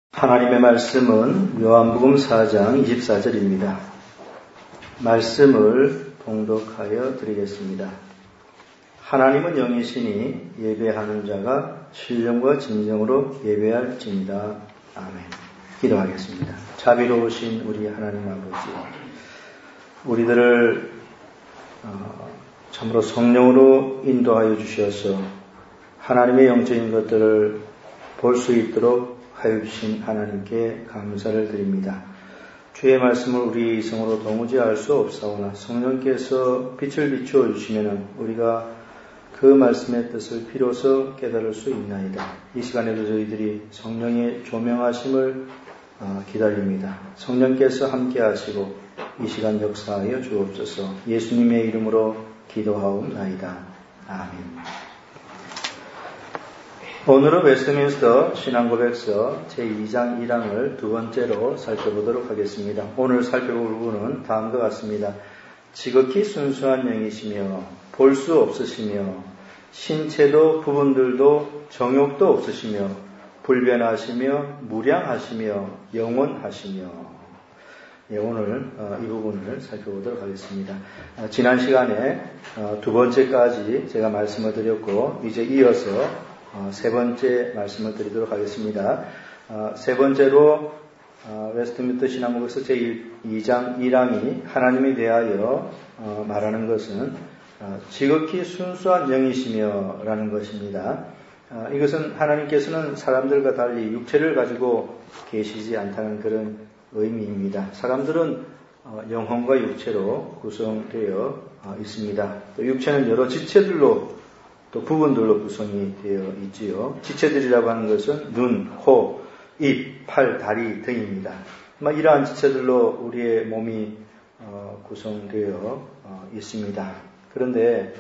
하나님의 말씀은 요한복음 4장 24절입니다. 말씀을 봉독하여 드리겠습니다. 하나님은 영이시니 예배하는 자가 신령과 진정으로 예배할지니라. 아멘. 기도하겠습니다. 자비로우신 우리 하나님 아버지, 우리들을 참으로 성령으로 인도하여 주셔서 하나님의 영적인 것들을 볼 수 있도록 하여 주신 하나님께 감사를 드립니다. 주의 말씀을 우리 이성으로 도무지 알 수 없사오나 성령께서 빛을 비추어 주시면 우리가 그 말씀의 뜻을 비로소 깨달을 수 있나이다. 이 시간에도 저희들이 성령의 조명하심을 기다립니다. 성령께서 함께 하시고 이 시간 역사하여 주옵소서. 예수님의 이름으로 기도하옵나이다. 아멘. 오늘은 웨스트민스터 신앙고백서 제2장 1항을 두 번째로 살펴보도록 하겠습니다. 오늘 살펴볼 부분은 다음과 같습니다. 지극히 순수한 영이시며 볼 수 없으시며 신체도 부분들도 정욕도 없으시며 불변하시며 무량하시며 영원하시며. 오늘 이 부분을 살펴보도록 하겠습니다. 지난 시간에 두 번째까지 제가 말씀을 드렸고 이제 이어서 세 번째 말씀을 드리도록 하겠습니다. 세 번째로 웨스트민스터 신앙고백서 제2장 1항이 하나님에 대하여 말하는 것은 지극히 순수한 영이시며 라는 것입니다. 이것은 하나님께서는 사람들과 달리 육체를 가지고 계시지 않다는 그런 의미입니다. 사람들은 영혼과 육체로 구성되어 있습니다. 또 육체는 여러 지체들로 또 부분들로 구성이 되어 있지요. 지체들이라고 하는 것은 눈, 코, 입, 팔, 다리 등입니다. 이러한 지체들로 우리의 몸이 구성되어 있습니다. 그런데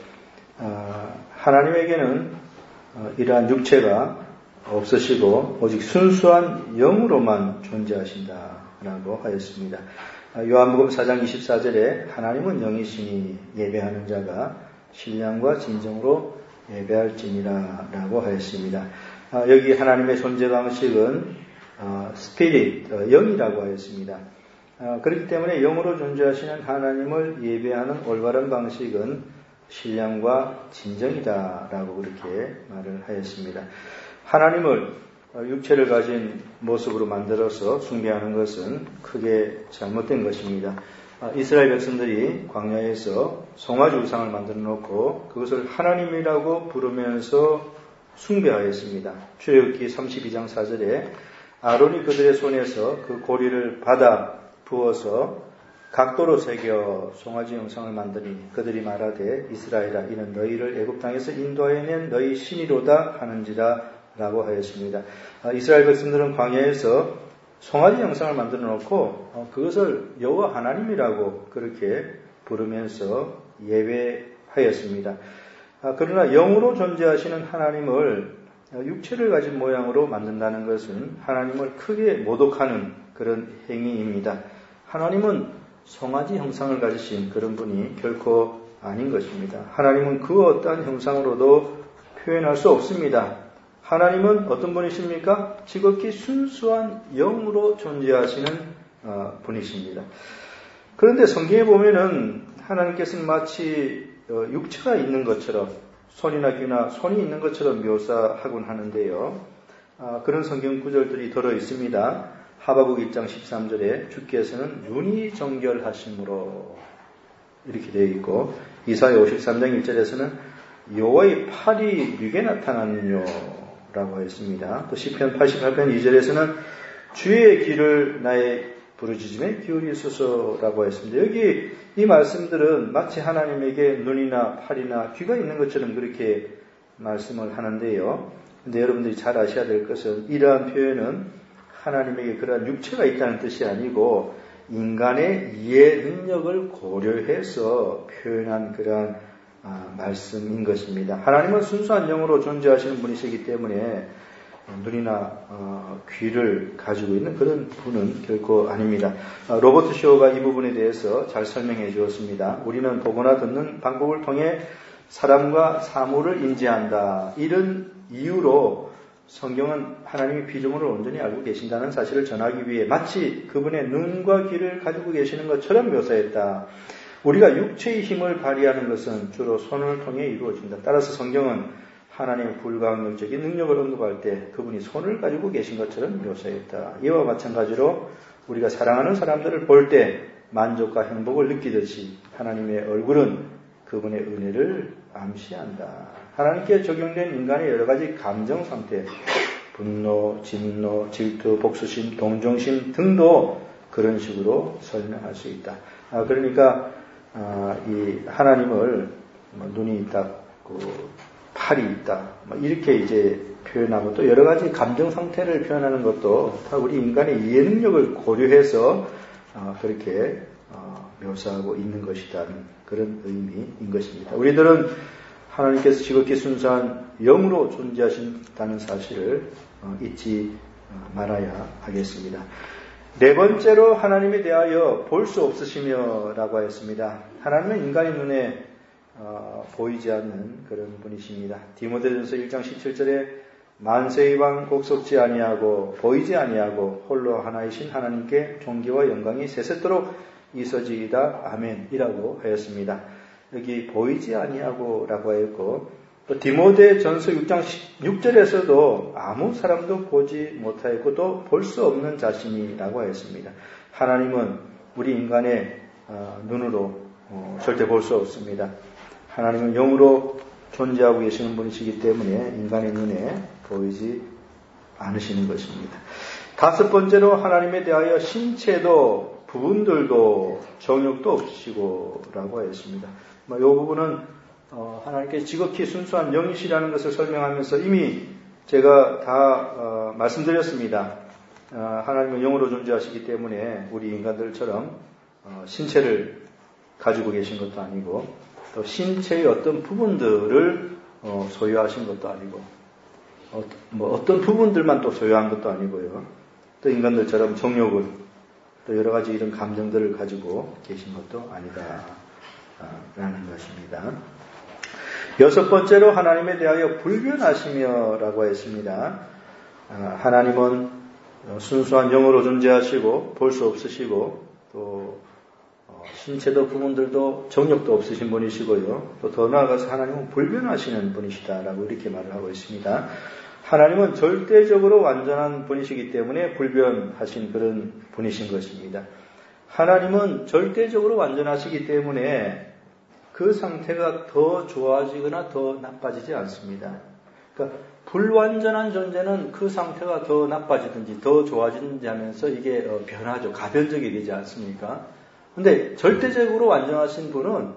하나님에게는 이러한 육체가 없으시고 오직 순수한 영으로만 존재하신다라고 하였습니다. 요한복음 4장 24절에 하나님은 영이시니 예배하는 자가 신령과 진정으로 예배할지니라 라고 하였습니다. 여기 하나님의 존재 방식은 스피릿, 영이라고 하였습니다. 그렇기 때문에 영으로 존재하시는 하나님을 예배하는 올바른 방식은 신령과 진정이다 라고 그렇게 말을 하였습니다. 하나님을 육체를 가진 모습으로 만들어서 숭배하는 것은 크게 잘못된 것입니다. 이스라엘 백성들이 광야에서 송아지 우상을 만들어 놓고 그것을 하나님이라고 부르면서 숭배하였습니다. 출애굽기 32장 4절에 아론이 그들의 손에서 그 고리를 받아 부어서 각도로 새겨 송아지 형상을 만드니 그들이 말하되 이스라엘아 이는 너희를 애굽 땅에서 인도하여 낸 너희 신이로다 하는지라 라고 하였습니다. 이스라엘 백성들은 광야에서 송아지 형상을 만들어 놓고 그것을 여호와 하나님이라고 그렇게 부르면서 예배하였습니다. 그러나 영으로 존재하시는 하나님을 육체를 가진 모양으로 만든다는 것은 하나님을 크게 모독하는 그런 행위입니다. 하나님은 송아지 형상을 가지신 그런 분이 결코 아닌 것입니다. 하나님은 그 어떠한 형상으로도 표현할 수 없습니다. 하나님은 어떤 분이십니까? 지극히 순수한 영으로 존재하시는 분이십니다. 그런데 성경에 보면은 하나님께서는 마치 육체가 있는 것처럼 손이나 귀나 손이 있는 것처럼 묘사하곤 하는데요. 그런 성경 구절들이 들어 있습니다. 하바국 1장 13절에 주께서는 눈이 정결하심으로 이렇게 되어 있고 이사야 53장 1절에서는 여호와의 팔이 육에 나타나느뇨 라고 하였습니다. 또 시편 88편 2절에서는 주의 귀를 나의 부르짖음에 기울이소서라고 했습니다. 여기 이 말씀들은 마치 하나님에게 눈이나 팔이나 귀가 있는 것처럼 그렇게 말씀을 하는데요. 근데 여러분들이 잘 아셔야 될 것은 이러한 표현은 하나님에게 그러한 육체가 있다는 뜻이 아니고 인간의 이해 능력을 고려해서 표현한 그러한 말씀인 것입니다. 하나님은 순수한 영으로 존재하시는 분이시기 때문에 눈이나 귀를 가지고 있는 그런 분은 결코 아닙니다. 로버트 쇼가 이 부분에 대해서 잘 설명해 주었습니다. 우리는 보거나 듣는 방법을 통해 사람과 사물을 인지한다. 이런 이유로 성경은 하나님이 피조물을 온전히 알고 계신다는 사실을 전하기 위해 마치 그분의 눈과 귀를 가지고 계시는 것처럼 묘사했다. 우리가 육체의 힘을 발휘하는 것은 주로 손을 통해 이루어진다. 따라서 성경은 하나님의 불가항력적인 능력을 언급할 때 그분이 손을 가지고 계신 것처럼 묘사했다. 이와 마찬가지로 우리가 사랑하는 사람들을 볼 때 만족과 행복을 느끼듯이 하나님의 얼굴은 그분의 은혜를 암시한다. 하나님께 적용된 인간의 여러 가지 감정 상태, 분노, 진노, 질투, 복수심, 동정심 등도 그런 식으로 설명할 수 있다. 그러니까 이 하나님을 눈이 있다고 팔이 있다, 이렇게 이제 표현하고 또 여러 가지 감정 상태를 표현하는 것도 다 우리 인간의 이해 능력을 고려해서 그렇게 묘사하고 있는 것이라는 그런 의미인 것입니다. 우리들은 하나님께서 지극히 순수한 영으로 존재하신다는 사실을 잊지 말아야 하겠습니다. 네 번째로 하나님에 대하여 볼 수 없으시며 라고 하였습니다. 하나님은 인간의 눈에 보이지 않는 그런 분이십니다. 디모데전서 1장 17절에 만세의 왕 곡섭지 아니하고 보이지 아니하고 홀로 하나이신 하나님께 존귀와 영광이 세세토록 있어지이다. 아멘이라고 하였습니다. 여기 보이지 아니하고 라고 하였고 또 디모데전서 6장 6절에서도 아무 사람도 보지 못하였고 또 볼 수 없는 자신이라고 하였습니다. 하나님은 우리 인간의 눈으로 절대 볼 수 없습니다. 하나님은 영으로 존재하고 계시는 분이시기 때문에 인간의 눈에 보이지 않으시는 것입니다. 다섯 번째로 하나님에 대하여 신체도 부분들도 정욕도 없으시고 라고 하였습니다. 이 부분은 하나님께 지극히 순수한 영이시라는 것을 설명하면서 이미 제가 다 말씀드렸습니다. 하나님은 영으로 존재하시기 때문에 우리 인간들처럼 신체를 가지고 계신 것도 아니고 또 신체의 어떤 부분들을 소유하신 것도 아니고 어떤 부분들만 또 소유한 것도 아니고요. 또 인간들처럼 정욕을 또 여러 가지 이런 감정들을 가지고 계신 것도 아니다 라는 것입니다. 여섯 번째로 하나님에 대하여 불변하시며 라고 했습니다. 하나님은 순수한 영으로 존재하시고 볼 수 없으시고 또 신체도 부분들도 정욕도 없으신 분이시고요. 또 더 나아가서 하나님은 불변하시는 분이시다라고 이렇게 말을 하고 있습니다. 하나님은 절대적으로 완전한 분이시기 때문에 불변하신 그런 분이신 것입니다. 하나님은 절대적으로 완전하시기 때문에 그 상태가 더 좋아지거나 더 나빠지지 않습니다. 그러니까 불완전한 존재는 그 상태가 더 나빠지든지 더 좋아지든지 하면서 이게 변하죠. 가변적이 되지 않습니까? 근데 절대적으로 완전하신 분은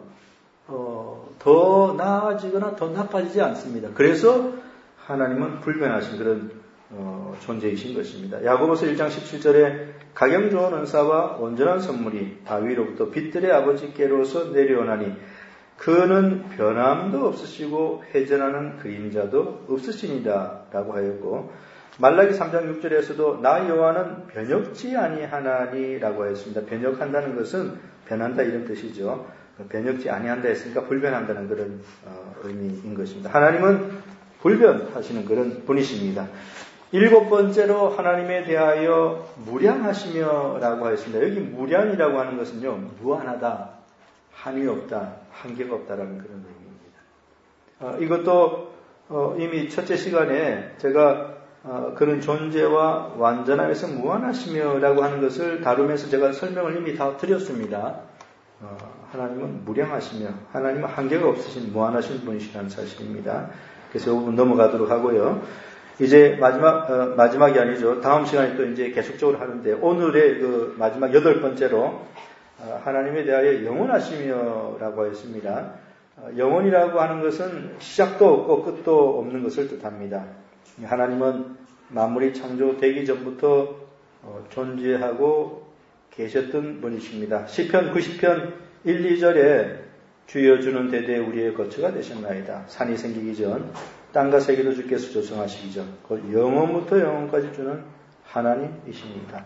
더 나아지거나 더 나빠지지 않습니다. 그래서 하나님은 불변하신 그런 존재이신 것입니다. 야고보서 1장 17절에 가경 좋은 은사와 온전한 선물이 다위로부터 빛들의 아버지께로서 내려오나니 그는 변함도 없으시고 회전하는 그림자도 없으시니라 라고 하였고 말라기 3장 6절에서도 나 여호와는 변혁지 아니하나니 라고 하였습니다. 변혁한다는 것은 변한다 이런 뜻이죠. 변혁지 아니한다 했으니까 불변한다는 그런 의미인 것입니다. 하나님은 불변하시는 그런 분이십니다. 일곱 번째로 하나님에 대하여 무량하시며 라고 하였습니다. 여기 무량이라고 하는 것은요, 무한하다, 한이 없다, 한계가 없다라는 그런 의미입니다. 이것도 이미 첫째 시간에 제가 그런 존재와 완전함에서 무한하시며 라고 하는 것을 다루면서 제가 설명을 이미 다 드렸습니다. 하나님은 무량하시며 하나님은 한계가 없으신 무한하신 분이시라는 사실입니다. 그래서 이 부분 넘어가도록 하고요. 이제 마지막이 아니죠. 다음 시간에 또 이제 계속적으로 하는데 오늘의 그 마지막 여덟 번째로 하나님에 대하여 영원하시며 라고 했습니다. 영원이라고 하는 것은 시작도 없고 끝도 없는 것을 뜻합니다. 하나님은 만물이 창조되기 전부터 존재하고 계셨던 분이십니다. 시편 90편 1, 2절에 주여 주는 대대 우리의 거처가 되셨나이다. 산이 생기기 전 땅과 세계도 주께서 조성하시기 전 영원부터 영원까지 주는 하나님이십니다.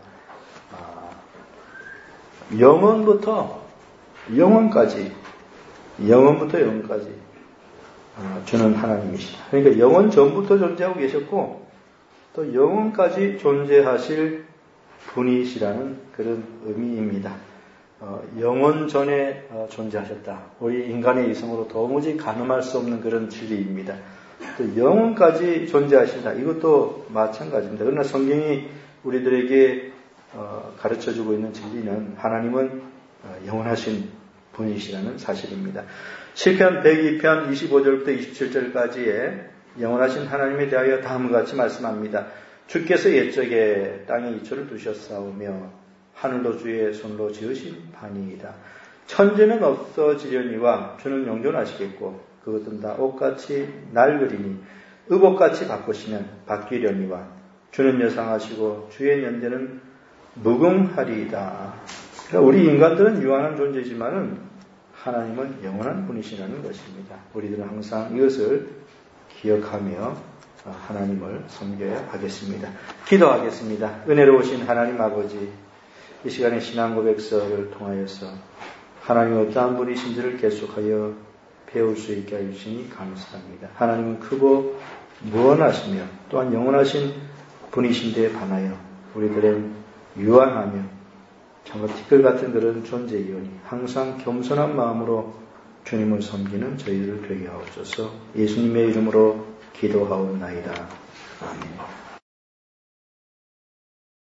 영원부터 영원까지 주는 하나님이시다. 그러니까 영원 전부터 존재하고 계셨고 또 영원까지 존재하실 분이시라는 그런 의미입니다. 영원 전에 존재하셨다. 우리 인간의 이성으로 도무지 가늠할 수 없는 그런 진리입니다. 또 영원까지 존재하신다. 이것도 마찬가지입니다. 그러나 성경이 우리들에게 가르쳐주고 있는 진리는 하나님은 영원하신 분이시라는 사실입니다. 시편 102편 25절부터 27절까지의 영원하신 하나님에 대하여 다음과 같이 말씀합니다. 주께서 옛적에 땅에 이초를 두셨사오며 하늘도 주의 손으로 지으신 바니이다. 천지는 없어지려니와 주는 영존하시겠고 그것은 다 옷같이 낡으리니 의복같이 바꾸시면 바뀌려니와 주는 여상하시고 주의 연대는 무궁하리이다. 그러니까 우리 인간들은 유한한 존재지만은 하나님은 영원한 분이시라는 것입니다. 우리들은 항상 이것을 기억하며 하나님을 섬겨야 하겠습니다. 기도하겠습니다. 은혜로우신 하나님 아버지, 이 시간에 신앙 고백서를 통하여서 하나님이 어떠한 분이신지를 계속하여 배울 수 있게 해주시니 감사합니다. 하나님은 크고 무언하시며 또한 영원하신 분이신데 반하여 우리들은 유한하며 정말 티끌 같은 그런 존재이오니 항상 겸손한 마음으로 주님을 섬기는 저희들 되게 하옵소서. 예수님의 이름으로 기도하옵나이다. 아멘.